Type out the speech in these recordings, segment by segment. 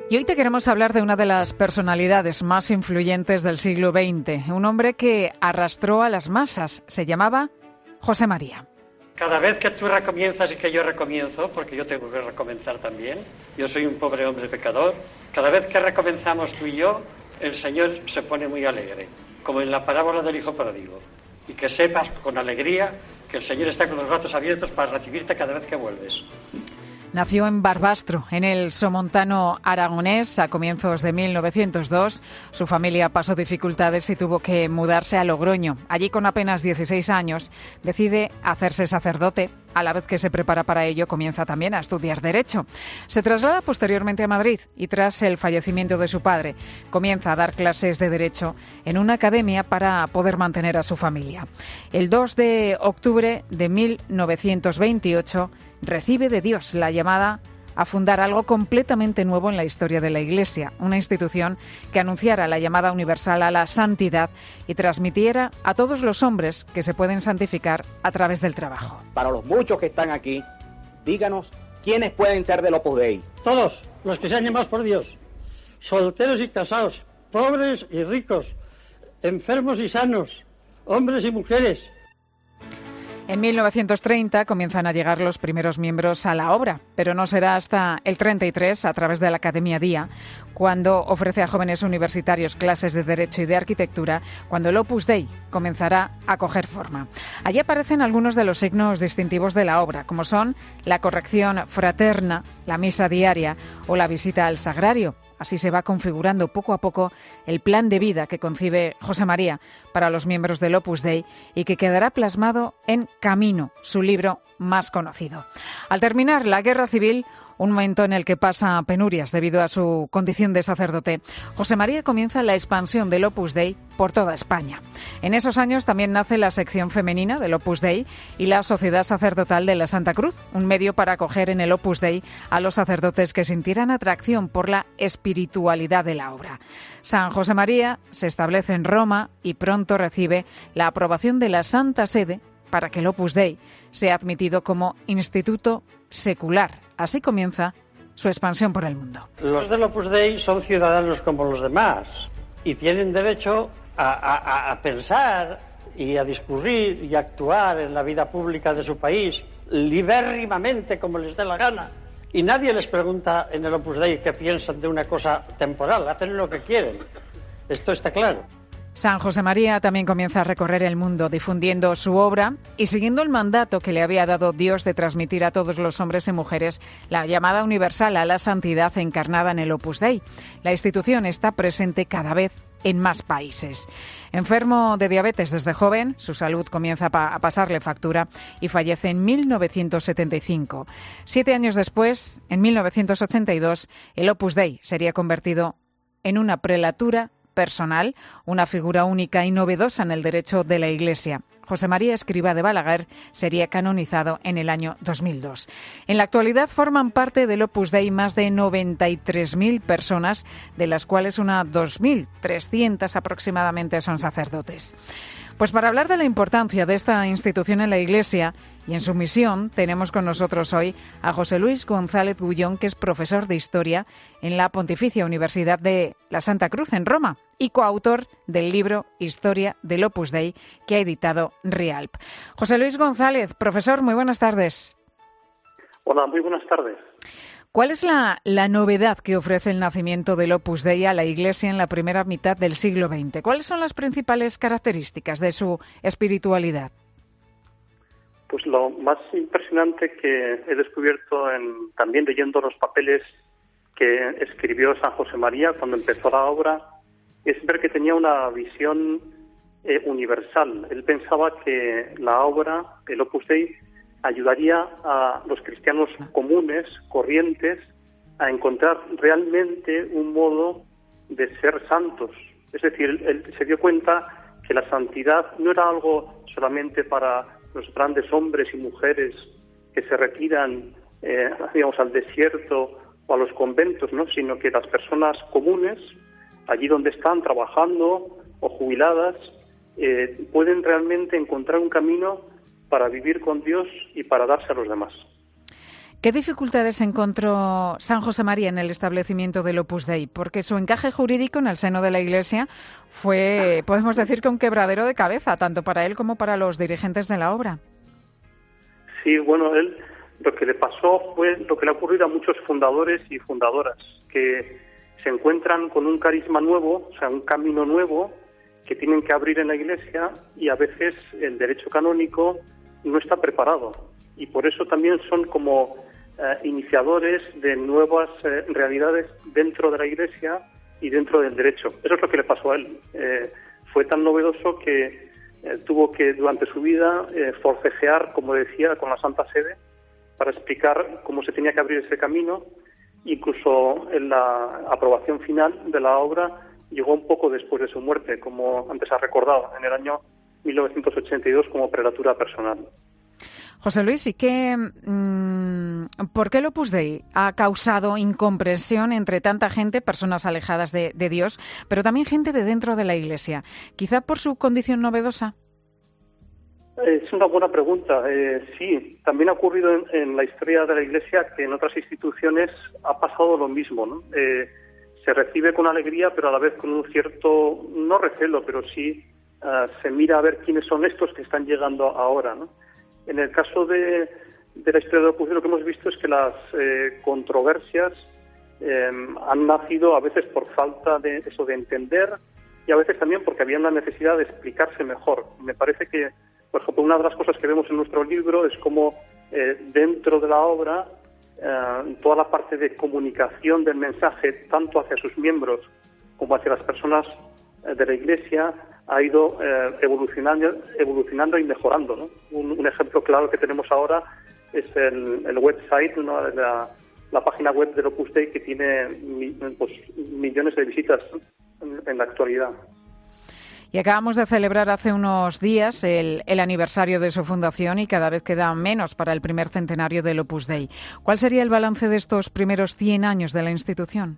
Y hoy te queremos hablar de una de las personalidades más influyentes del siglo XX, un hombre que arrastró a las masas. Se llamaba José María. Cada vez que tú recomienzas y que yo recomienzo, porque yo tengo que recomenzar también, yo soy un pobre hombre pecador, cada vez que recomenzamos tú y yo, el Señor se pone muy alegre, como en la parábola del hijo pródigo. Y que sepas con alegría que el Señor está con los brazos abiertos para recibirte cada vez que vuelves. Nació en Barbastro, en el somontano aragonés, a comienzos de 1902. Su familia pasó dificultades y tuvo que mudarse a Logroño. Allí, con apenas 16 años, decide hacerse sacerdote. A la vez que se prepara para ello, comienza también a estudiar Derecho. Se traslada posteriormente a Madrid y, tras el fallecimiento de su padre, comienza a dar clases de Derecho en una academia para poder mantener a su familia. El 2 de octubre de 1928 recibe de Dios la llamada a fundar algo completamente nuevo en la historia de la Iglesia, una institución que anunciara la llamada universal a la santidad y transmitiera a todos los hombres que se pueden santificar a través del trabajo. Para los muchos que están aquí, díganos quiénes pueden ser del Opus Dei. Todos los que sean llamados por Dios, solteros y casados, pobres y ricos, enfermos y sanos, hombres y mujeres. En 1930 comienzan a llegar los primeros miembros a la obra, pero no será hasta el 33, a través de la Academia Día, cuando ofrece a jóvenes universitarios clases de Derecho y de Arquitectura, cuando el Opus Dei comenzará a coger forma. Allí aparecen algunos de los signos distintivos de la obra, como son la corrección fraterna, la misa diaria o la visita al sagrario. Así se va configurando poco a poco el plan de vida que concibe José María para los miembros del Opus Dei y que quedará plasmado en Camino, su libro más conocido. Al terminar la Guerra Civil, un momento en el que pasa penurias debido a su condición de sacerdote, José María comienza la expansión del Opus Dei por toda España. En esos años también nace la sección femenina del Opus Dei y la Sociedad Sacerdotal de la Santa Cruz, un medio para acoger en el Opus Dei a los sacerdotes que sintieran atracción por la espiritualidad de la obra. San José María se establece en Roma y pronto recibe la aprobación de la Santa Sede para que el Opus Dei sea admitido como instituto secular. Así comienza su expansión por el mundo. Los del Opus Dei son ciudadanos como los demás y tienen derecho a pensar y a discurrir y a actuar en la vida pública de su país libérrimamente como les dé la gana. Y nadie les pregunta en el Opus Dei qué piensan de una cosa temporal, hacen lo que quieren. Esto está claro. San José María también comienza a recorrer el mundo difundiendo su obra y siguiendo el mandato que le había dado Dios de transmitir a todos los hombres y mujeres la llamada universal a la santidad encarnada en el Opus Dei. La institución está presente cada vez en más países. Enfermo de diabetes desde joven, su salud comienza a pasarle factura y fallece en 1975. 7 años después, en 1982, el Opus Dei sería convertido en una prelatura personal, una figura única y novedosa en el derecho de la Iglesia. José María Escrivá de Balaguer sería canonizado en el año 2002. En la actualidad forman parte del Opus Dei más de 93.000 personas, de las cuales unas 2.300 aproximadamente son sacerdotes. Pues para hablar de la importancia de esta institución en la Iglesia y en su misión, tenemos con nosotros hoy a José Luis González Gullón, que es profesor de Historia en la Pontificia Universidad de la Santa Cruz en Roma y coautor del libro Historia del Opus Dei que ha editado Rialp. José Luis González, profesor, muy buenas tardes. Hola, muy buenas tardes. ¿Cuál es la novedad que ofrece el nacimiento del Opus Dei a la Iglesia en la primera mitad del siglo XX? ¿Cuáles son las principales características de su espiritualidad? Pues lo más impresionante que he descubierto también leyendo los papeles que escribió San José María cuando empezó la obra es ver que tenía una visión universal. Él pensaba que la obra, el Opus Dei, ayudaría a los cristianos comunes, corrientes, a encontrar realmente un modo de ser santos. Es decir, él se dio cuenta que la santidad no era algo solamente para los grandes hombres y mujeres que se retiran, al desierto o a los conventos, ¿no? Sino que las personas comunes, allí donde están trabajando o jubiladas, pueden realmente encontrar un camino para vivir con Dios y para darse a los demás. ¿Qué dificultades encontró San Josemaría en el establecimiento del Opus Dei? Porque su encaje jurídico en el seno de la Iglesia fue, podemos decir, que un quebradero de cabeza, tanto para él como para los dirigentes de la obra. Sí, bueno, él lo que le pasó fue lo que le ha ocurrido a muchos fundadores y fundadoras, que se encuentran con un carisma nuevo, o sea, un camino nuevo que tienen que abrir en la Iglesia, y a veces el derecho canónico no está preparado. Y por eso también son como iniciadores de nuevas realidades dentro de la Iglesia y dentro del derecho. Eso es lo que le pasó a él. Fue tan novedoso que tuvo que, durante su vida, forcejear, como decía, con la Santa Sede para explicar cómo se tenía que abrir ese camino. Incluso en la aprobación final de la obra llegó un poco después de su muerte, como antes ha recordado, en el año 1982 como prelatura personal. José Luis, ¿y por qué el Opus Dei ha causado incomprensión entre tanta gente, personas alejadas de Dios, pero también gente de dentro de la Iglesia? ¿Quizá por su condición novedosa? Es una buena pregunta. Sí, también ha ocurrido en la historia de la Iglesia que en otras instituciones ha pasado lo mismo, ¿no? Se recibe con alegría, pero a la vez con un cierto, no recelo, pero sí se mira a ver quiénes son estos que están llegando ahora, ¿no? En el caso de la historia de Opus Dei, lo que hemos visto es que las controversias han nacido a veces por falta de entender, y a veces también porque había una necesidad de explicarse mejor. Me parece que, por ejemplo, una de las cosas que vemos en nuestro libro es cómo dentro de la obra toda la parte de comunicación del mensaje, tanto hacia sus miembros como hacia las personas de la Iglesia, ha ido evolucionando y mejorando, ¿no? Un ejemplo claro que tenemos ahora es el website, ¿no? la página web del Opus Dei, que tiene millones de visitas en la actualidad. Y acabamos de celebrar hace unos días el aniversario de su fundación, y cada vez queda menos para el primer centenario del Opus Dei. ¿Cuál sería el balance de estos primeros 100 años de la institución?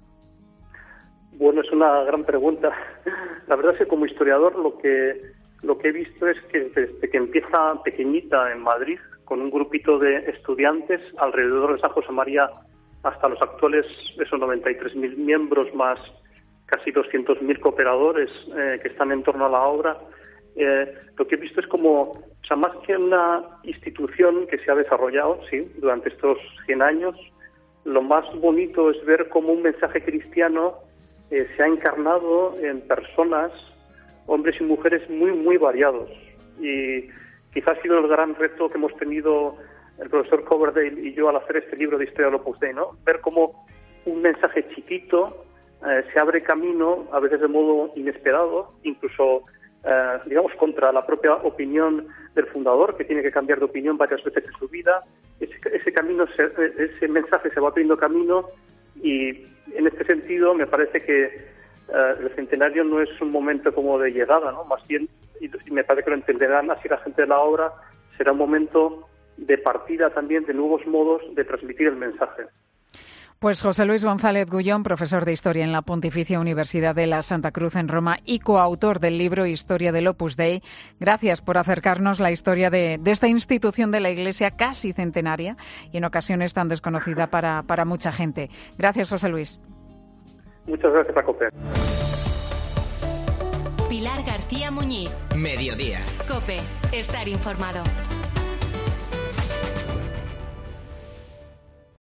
Bueno, es una gran pregunta. La verdad es que como historiador lo que he visto es que desde que empieza pequeñita en Madrid, con un grupito de estudiantes alrededor de San Josemaría, hasta los actuales, esos 93.000 miembros más casi 200.000 cooperadores que están en torno a la obra, lo que he visto es como, o sea, más que una institución que se ha desarrollado, sí, durante estos 100 años, lo más bonito es ver cómo un mensaje cristiano se ha encarnado en personas, hombres y mujeres muy, muy variados. Y quizás ha sido el gran reto que hemos tenido el profesor Coverdale y yo al hacer este libro de Historia del Opus Dei, ¿no? Ver cómo un mensaje chiquito se abre camino, a veces de modo inesperado, incluso, digamos, contra la propia opinión del fundador, que tiene que cambiar de opinión varias veces en su vida. Ese mensaje se va abriendo camino, y en este sentido me parece que el centenario no es un momento como de llegada, ¿no? Más bien, y me parece que lo entenderán así la gente de la obra, será un momento de partida también de nuevos modos de transmitir el mensaje. Pues José Luis González Gullón, profesor de Historia en la Pontificia Universidad de la Santa Cruz en Roma y coautor del libro Historia del Opus Dei, gracias por acercarnos la historia de esta institución de la Iglesia casi centenaria y en ocasiones tan desconocida para mucha gente. Gracias, José Luis. Muchas gracias, COPE. Pilar García Muñiz. Mediodía. COPE. Estar informado.